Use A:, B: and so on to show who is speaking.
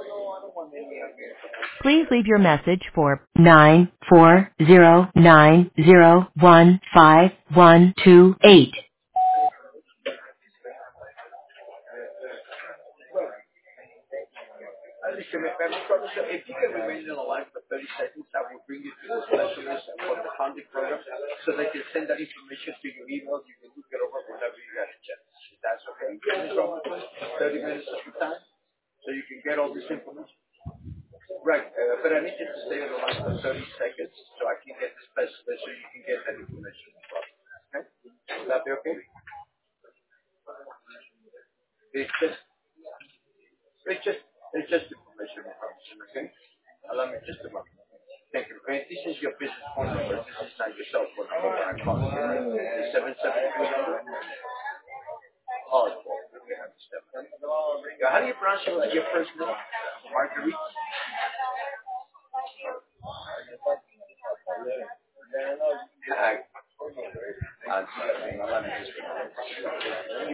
A: Please leave your message for 94090155128.
B: Listen, if you can remain on the line for 30 seconds, I will bring you to the specialist for the funding program so they can send that information to your email. You can look it over whenever you get a chance. That's okay. 30 minutes of your time so you can get all this information. Right, but I need you to stay on the line for 30 seconds so I can get the specialist so you can get that information. Okay? Will that be okay? It's just, it's just, it's just information. Okay? Allow me just a moment. Thank you. And this is your business phone number. This is not your cell phone number. I'm calling you, right? The 773 number? Oh, okay. I understand. How do you pronounce your first name? Marguerite? I'm sorry. Allow me just a moment.